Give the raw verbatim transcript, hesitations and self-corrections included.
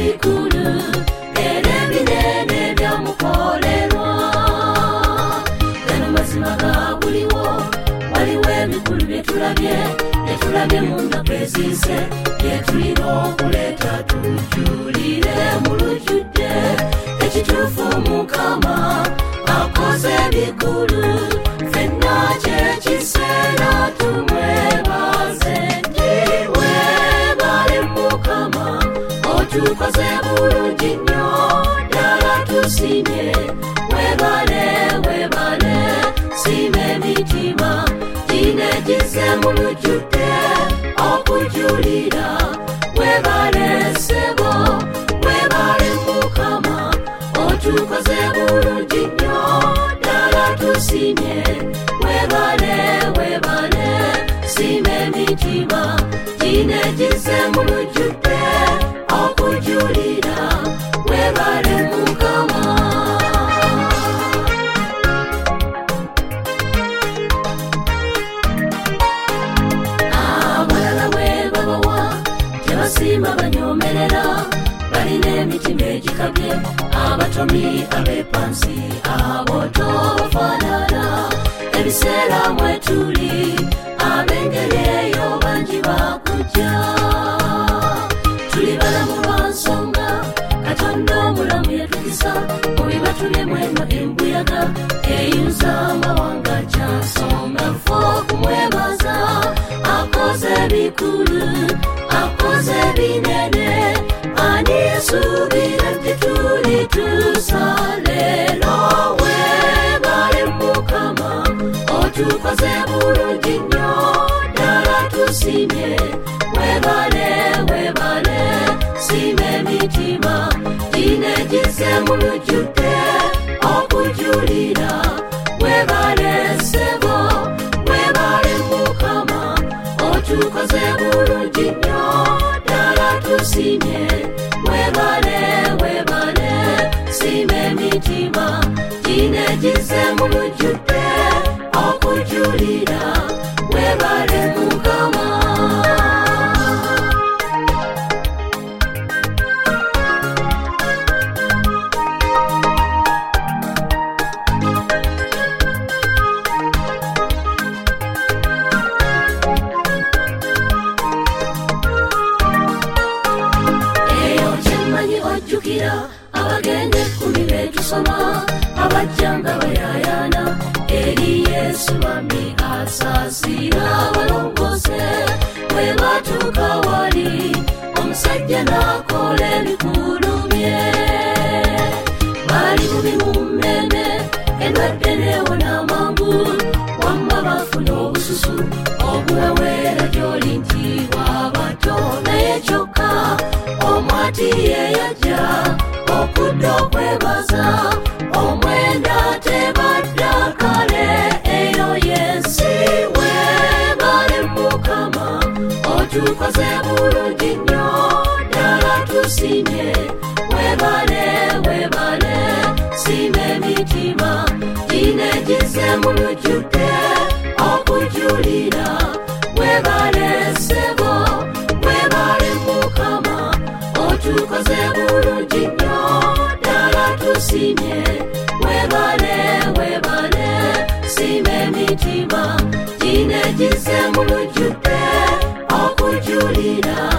bikulu era ebinene byamukolerwa. Gano mazima gabuliwo, waliwo ebikulu byetulabye byetulabye mu nnaku ezize byetulina okuleeta tujulire mu lujjudde. Ekituufu Mukama akoze ebikulu, ffenna kyekiseera tumwebaze nti weebale Mukama otukoze bulungi nnyo ddala tusimye. Weebale weebale siima emitima ginegize mu lujjudde okujulira. Weebale ssebo weebale Mukama otukoze bulungi nnyo ddala tusimye. Weebale weebale siima emitima ginegize mu lujjudde okujulira. Weebale Mukama. Abalala bwe babawa tebasiima banyomerera, balina emitima egikabye, abatomi ab'epansi abo tobafaanana. Ebiseera mwe tuli ab'engeri eyo bangi bakujja. Tuli balamu lwa nsonga Katonda omulamu yatukisa, mu bibatu by'emweno embuyaga eyuza amawanga kyasonga ffe okumwebaza. Akoze ebikulu akoze ebinene, ani suubira nti tulituusa leero. Weebale Mukama otukoze bulungi nnyo ddala tusimye. Weebale weebale siima emitima ginegize mu lujjudde okujulira. Weebale ssebo weebale Mukama otukoze bulungi nnyo ddala tusimye. Weebale weebale siima emitima ginegize mu lujjudde okujulira. Weebale Mukama. Abagende ekkumi betusoma abajjanga bayayaana eri Yesu bami asaasira abalongose. Bwe batuuka wali omusajja n'akola ebikulu bye. Baali bubi mu mmeme, endwadde neewona amangu, wamma bafuna obususu obuweweera gy'oli nti bw'abato. Naye kyokka omwati ye yajja okudda okwebaza, omwenda tebadda kale. Eyo y'ensi. Weebale Mukama otukoze bulungi nnyo ddala tusimye. Weebale weebale siima emitima ginegize mu lujjudde okujulira. Weebale ssebo weebale Mukama otukoze bulungi nnyo ddala tusimye. Weebale weebale siima emitima ginegize mu lujjudde okujulira.